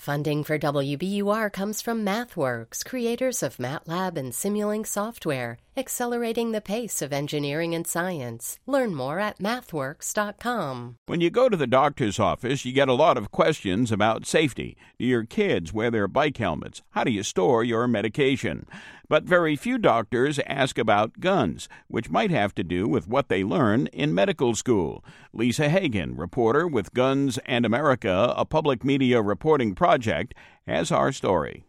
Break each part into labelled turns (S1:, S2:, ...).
S1: Funding for WBUR comes from MathWorks, creators of MATLAB and Simulink software, accelerating the pace of engineering and science. Learn more at mathworks.com.
S2: When you go to the doctor's office, you get a lot of questions about safety. Do your kids wear their bike helmets? How do you store your medication? But very few doctors ask about guns, which might have to do with what they learn in medical school. Lisa Hagen, reporter with Guns and America, a public media reporting project, has our story.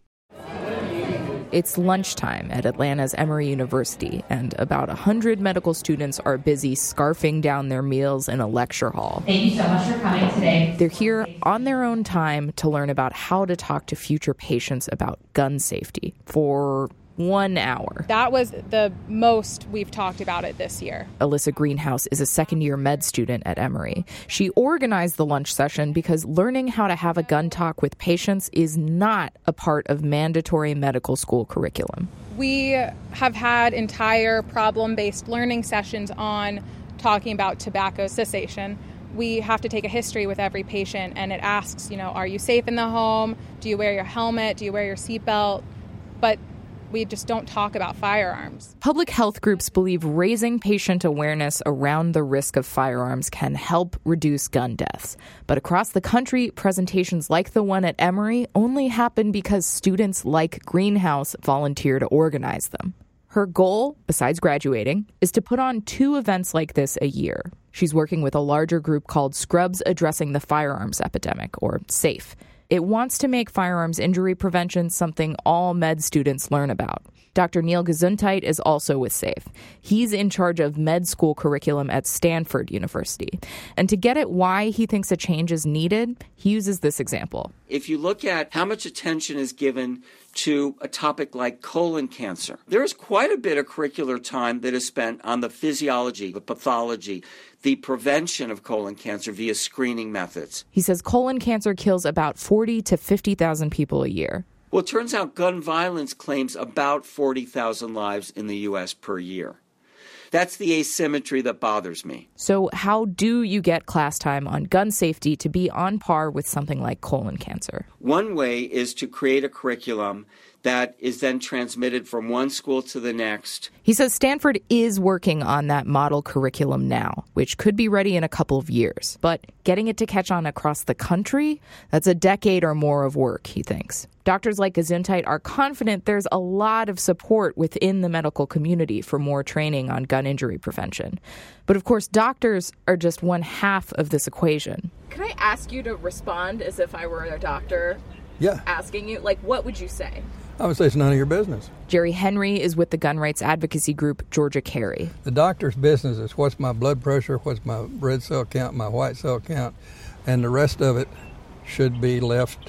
S3: It's lunchtime at Atlanta's Emory University, and about 100 medical students are busy scarfing down their meals in a lecture hall.
S4: Thank you so much for coming today.
S3: They're here on their own time to learn about how to talk to future patients about gun safety for 1 hour.
S5: That was the most we've talked about it this year.
S3: Alyssa Greenhouse is a second-year med student at Emory. She organized the lunch session because learning how to have a gun talk with patients is not a part of mandatory medical school curriculum.
S5: We have had entire problem-based learning sessions on talking about tobacco cessation. We have to take a history with every patient, and it asks, are you safe in the home? Do you wear your helmet? Do you wear your seatbelt? But we just don't talk about firearms.
S3: Public health groups believe raising patient awareness around the risk of firearms can help reduce gun deaths. But across the country, presentations like the one at Emory only happen because students like Greenhouse volunteer to organize them. Her goal, besides graduating, is to put on 2 events like this a year. She's working with a larger group called Scrubs Addressing the Firearms Epidemic, or SAFE. It wants to make firearms injury prevention something all med students learn about. Dr. Neil Gesundheit is also with SAFE. He's in charge of med school curriculum at Stanford University. And to get at why he thinks a change is needed, he uses this example.
S6: If you look at how much attention is given to a topic like colon cancer, there is quite a bit of curricular time that is spent on the physiology, the pathology, the prevention of colon cancer via screening methods.
S3: He says colon cancer kills about 40 to 50,000 people a year.
S6: Well, it turns out gun violence claims about 40,000 lives in the U.S. per year. That's the asymmetry that bothers me.
S3: So how do you get class time on gun safety to be on par with something like colon cancer?
S6: One way is to create a curriculum that is then transmitted from one school to the next.
S3: He says Stanford is working on that model curriculum now, which could be ready in a couple of years. But getting it to catch on across the country, that's a decade or more of work, he thinks. Doctors like Gesundheit are confident there's a lot of support within the medical community for more training on gun injury prevention. But of course, doctors are just one half of this equation.
S7: Can I ask you to respond as if I were a doctor?
S8: Yeah.
S7: Asking you, what would you say?
S8: I would say it's none of your business.
S3: Jerry Henry is with the gun rights advocacy group Georgia Carry.
S8: The doctor's business is what's my blood pressure, what's my red cell count, my white cell count, and the rest of it should be left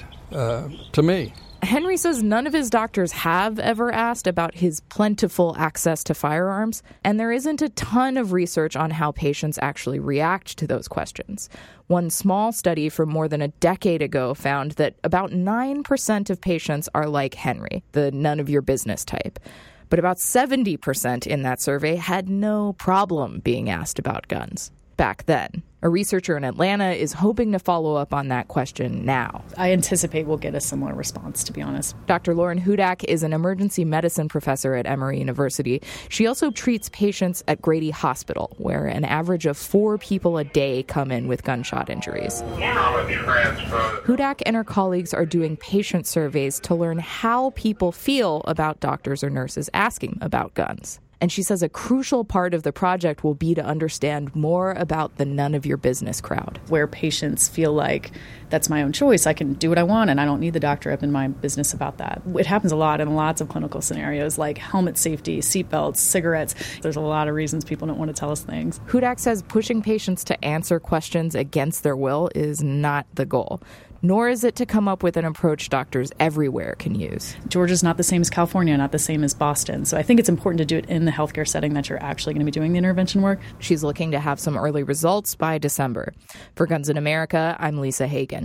S8: to me.
S3: Henry says none of his doctors have ever asked about his plentiful access to firearms, and there isn't a ton of research on how patients actually react to those questions. One small study from more than a decade ago found that about 9% of patients are like Henry, the none of your business type. But about 70% in that survey had no problem being asked about guns back then. A researcher in Atlanta is hoping to follow up on that question now.
S9: I anticipate we'll get a similar response, to be honest.
S3: Dr. Lauren Hudak is an emergency medicine professor at Emory University. She also treats patients at Grady Hospital, where an average of 4 people a day come in with gunshot injuries. Hudak and her colleagues are doing patient surveys to learn how people feel about doctors or nurses asking about guns. And she says a crucial part of the project will be to understand more about the none of your business crowd.
S9: Where patients feel like that's my own choice, I can do what I want and I don't need the doctor up in my business about that. It happens a lot in lots of clinical scenarios like helmet safety, seatbelts, cigarettes. There's a lot of reasons people don't want to tell us things.
S3: Hudak says pushing patients to answer questions against their will is not the goal. Nor is it to come up with an approach doctors everywhere can use.
S9: Georgia's not the same as California, not the same as Boston. So I think it's important to do it in the healthcare setting that you're actually going to be doing the intervention work.
S3: She's looking to have some early results by December. For Guns in America, I'm Lisa Hagen.